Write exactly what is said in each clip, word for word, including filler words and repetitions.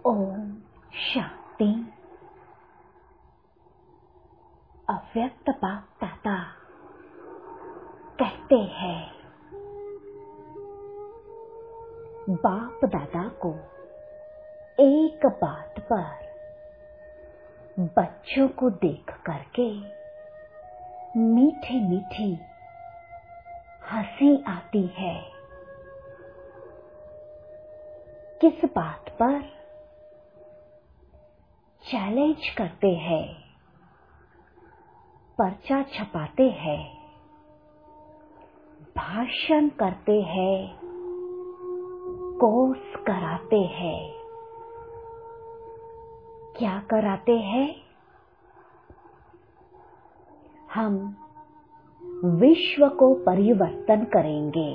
ओम शांति। अव्यक्त बाप दादा कहते हैं, बाप दादा को एक बात पर बच्चों को देख करके मीठी मीठी हंसी आती है। किस बात पर चैलेंज करते हैं, पर्चा छपाते हैं, भाषण करते हैं, कोर्स कराते हैं। क्या कराते हैं? हम विश्व को परिवर्तन करेंगे।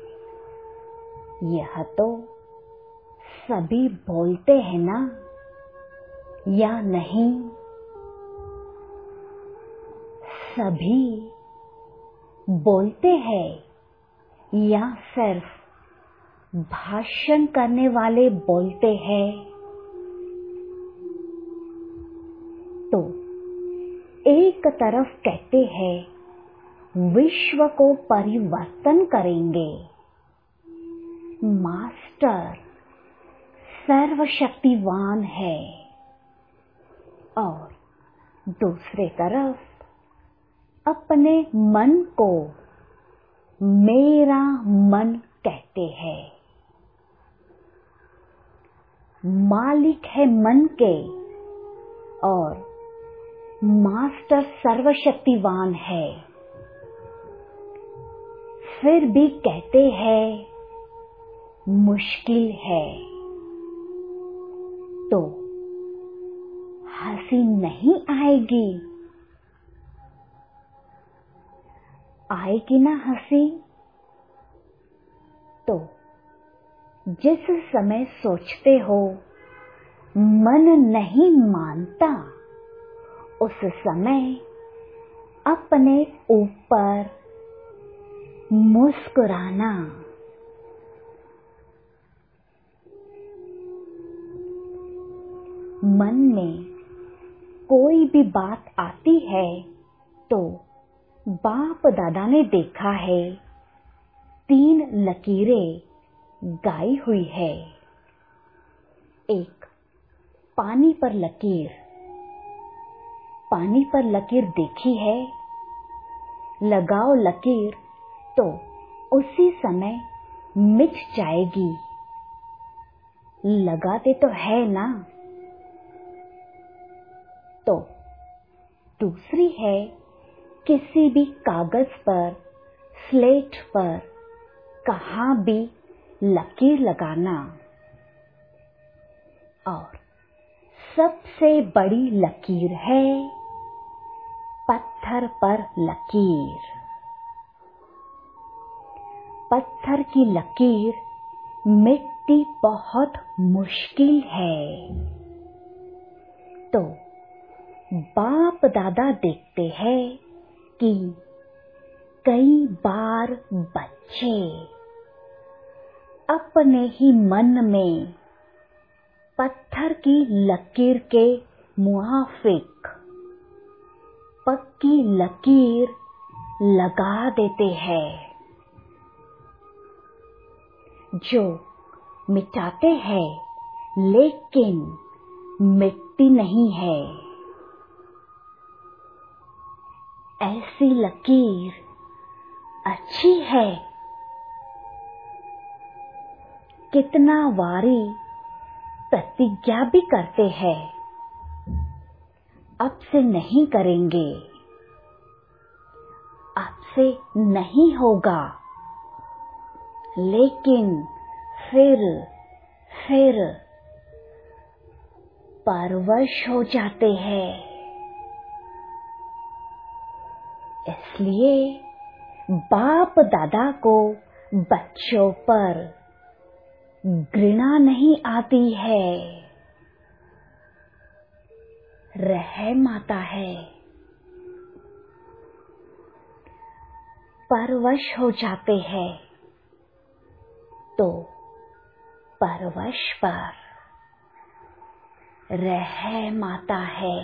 यह तो सभी बोलते हैं ना, या नहीं? सभी बोलते हैं या सिर्फ भाषण करने वाले बोलते हैं? तो एक तरफ कहते हैं विश्व को परिवर्तन करेंगे, मास्टर सर्वशक्तिवान है, और दूसरे तरफ अपने मन को मेरा मन कहते हैं। मालिक है मन के और मास्टर सर्वशक्तिवान है, फिर भी कहते हैं मुश्किल है। तो हंसी नहीं आएगी? आएगी ना हंसी? तो जिस समय सोचते हो मन नहीं मानता, उस समय अपने ऊपर मुस्कुराना। मन में कोई भी बात आती है तो बाप दादा ने देखा है, तीन लकीरें गाई हुई है। एक पानी पर लकीर, पानी पर लकीर देखी है, लगाओ लकीर तो उसी समय मिट जाएगी। लगाते तो है ना? तो दूसरी है किसी भी कागज पर, स्लेट पर कहाँ भी लकीर लगाना। और सबसे बड़ी लकीर है पत्थर पर लकीर। पत्थर की लकीर मिटती बहुत मुश्किल है। तो बाप दादा देखते हैं कि कई बार बच्चे अपने ही मन में पत्थर की लकीर के मुआफिक पक्की लकीर लगा देते हैं, जो मिटाते हैं लेकिन मिटती नहीं है। ऐसी लकीर अच्छी है। कितना वारी प्रतिज्ञा भी करते हैं, अब से नहीं करेंगे, अब से नहीं होगा, लेकिन फिर फिर परवश हो जाते हैं। इसलिए बाप दादा को बच्चों पर घृणा नहीं आती है, रहम आता है। परवश हो जाते हैं तो परवश पर रहम आता है।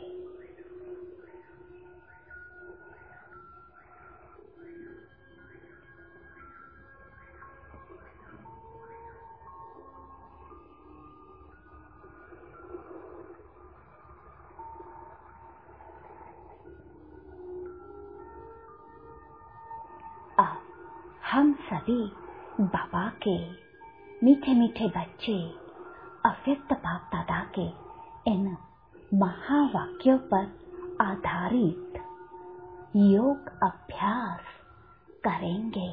अब हम सभी बाबा के मीठे मीठे बच्चे अव्यक्त बाप दादा के इन महावाक्यों पर आधारित योग अभ्यास करेंगे।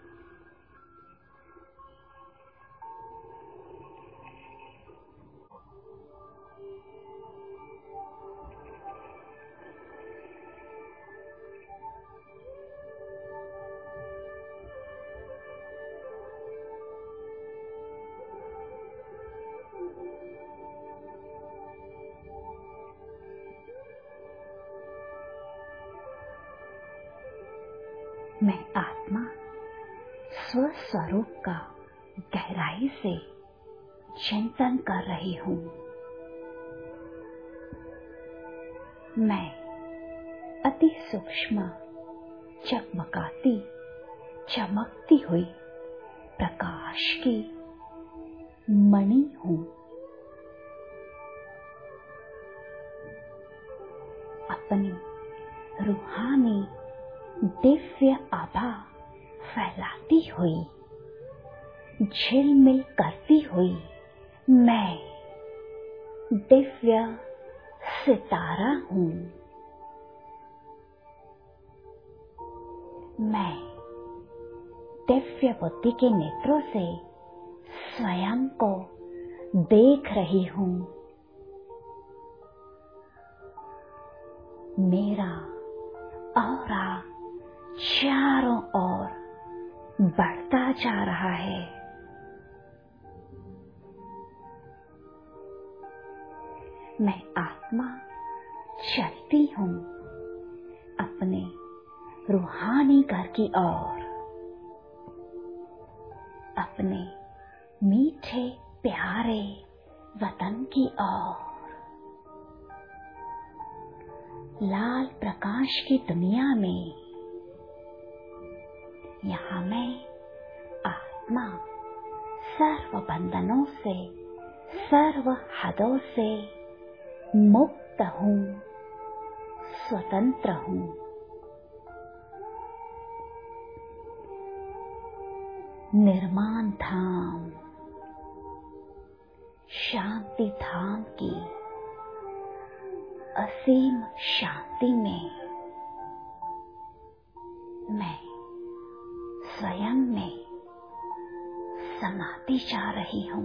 मैं आत्मा स्वस्वरूप का गहराई से चिंतन कर रही हूँ। मैं अति सूक्ष्म चकमकाती चमकती हुई प्रकाश की मणि हूँ। अपनी रूहानी दिव्य आभा फैलाती हुई, झिलमिल करती हुई मैं दिव्य सितारा हूँ। मैं दिव्य बुद्धि के नेत्रों से स्वयं को देख रही हूँ। मेरा ऑरा चारों ओर बढ़ता जा रहा है। मैं आत्मा चलती हूँ अपने रूहानी घर की ओर, अपने मीठे प्यारे वतन की ओर। लाल प्रकाश की दुनिया में यहाँ मैं आत्मा सर्व बंधनों से, सर्व हदों से मुक्त हूँ, स्वतंत्र हूँ। निर्माण धाम, शांति धाम की असीम शांति में मैं स्वयं में समाती जा रही हूँ।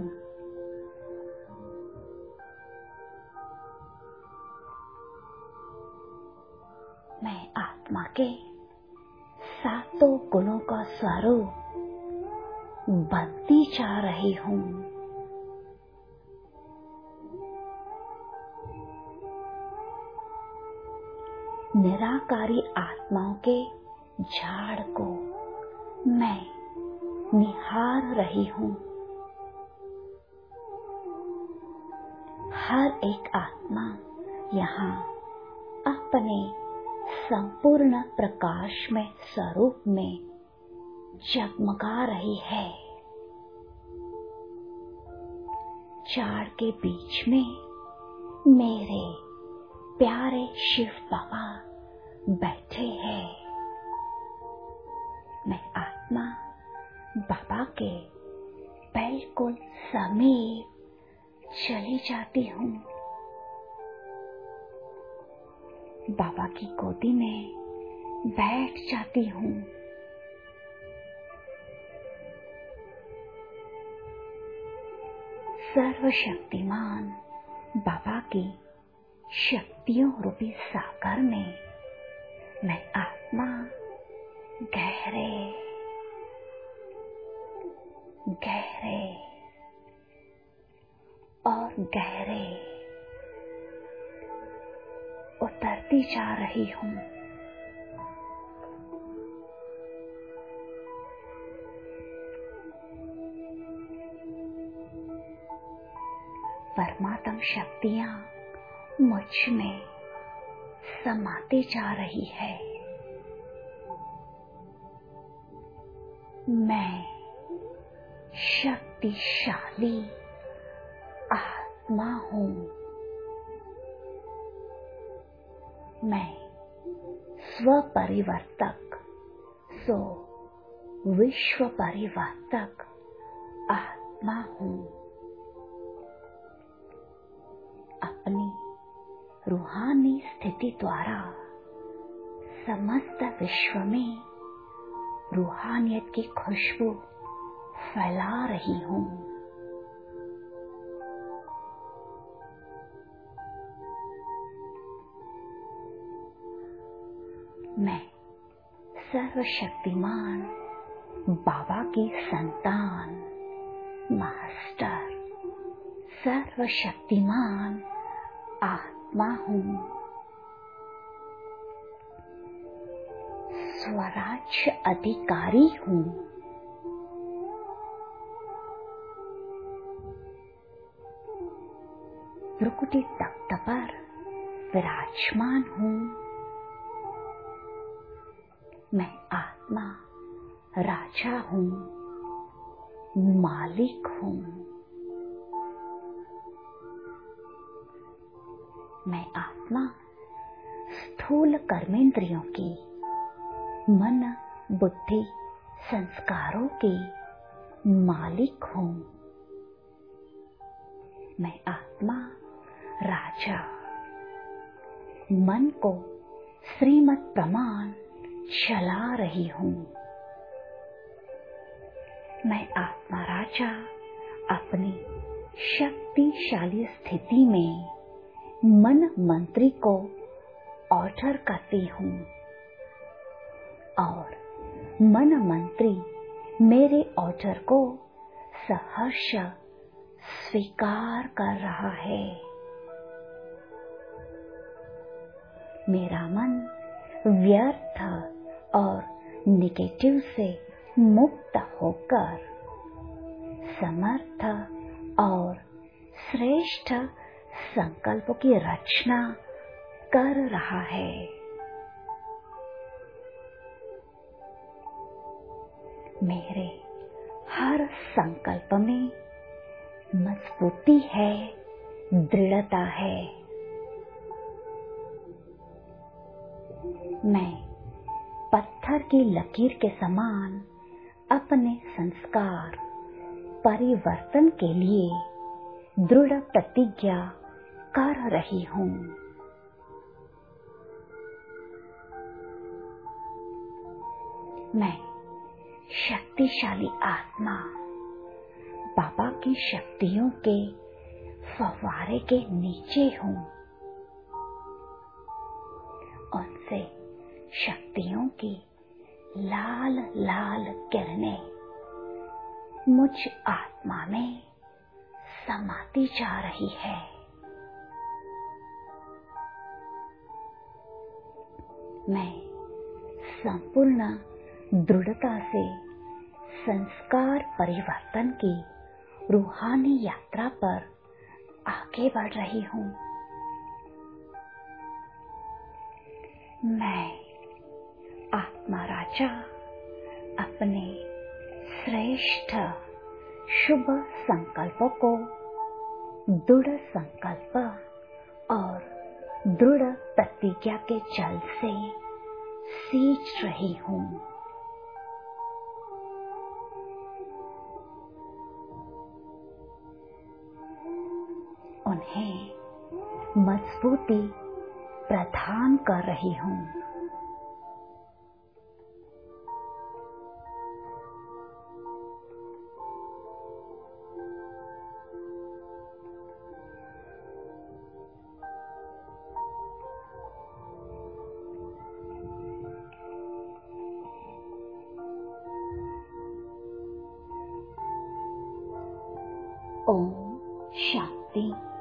मैं आत्मा के सातों गुणों का स्वरूप बनती जा रही हूँ। निराकारी आत्माओं के झाड़ को मैं निहार रही हूँ। हर एक आत्मा यहाँ अपने संपूर्ण प्रकाशमय स्वरूप में जगमगा रही है। झाड़ के बीच में मेरे प्यारे शिव बाबा बैठे हैं। मैं आत्मा बाबा के बिल्कुल समीप चली जाती हूँ। बाबा की गोदी में बैठ जाती हूँ। सर्वशक्तिमान बाबा की शक्तियों रूपी सागर में मैं आत्मा गहरे गहरे और गहरे उतरती जा रही हूँ। परमात्म शक्तियां मुझ में समाती जा रही है। मैं शक्तिशाली आत्मा हूँ। मैं स्वपरिवर्तक सो विश्व परिवर्तक आत्मा हूँ। अपनी रूहानी स्थिति द्वारा समस्त विश्व में रूहानियत की खुशबू फैला रही हूँ। मैं सर्वशक्तिमान बाबा की संतान, मास्टर, सर्वशक्तिमान आत्मा हूँ। स्वराज्य अधिकारी हूँ। भ्रुकुटी तख्त पर विराजमान हूँ। मैं आत्मा राजा हूँ, मालिक हूँ। मैं आत्मा स्थूल कर्मेंद्रियों की, मन, बुद्धि, संस्कारों की मालिक हूँ। मैं आत्मा राजा मन को श्रीमत प्रमाण चला रही हूँ। मैं आत्मा राजा अपनी शक्तिशाली स्थिति में मन मंत्री को ऑर्डर करती हूँ और मन मंत्री मेरे ऑर्डर को सहर्ष स्वीकार कर रहा है। मेरा मन व्यर्थ और नेगेटिव से मुक्त होकर समर्थ और श्रेष्ठ संकल्प की रचना कर रहा है। मेरे हर संकल्प में मजबूती है, दृढ़ता है। मैं पत्थर की लकीर के समान अपने संस्कार परिवर्तन के लिए दृढ़ प्रतिज्ञा कर रही हूँ। मैं शक्तिशाली आत्मा बाबा की शक्तियों के फव्वारे के नीचे हूँ। उनसे शक्तियों की लाल लाल किरणें मुझ आत्मा में समाती जा रही है। मैं संपूर्ण दृढ़ता से संस्कार परिवर्तन की रूहानी यात्रा पर आगे बढ़ रही हूँ। मैं आत्मा राजा अपने श्रेष्ठ शुभ संकल्पों को दृढ़ संकल्प और दृढ़ प्रतिज्ञा के जल से सींच रही हूँ। उन्हें मजबूती प्रदान कर रही हूँ। ओम शांति।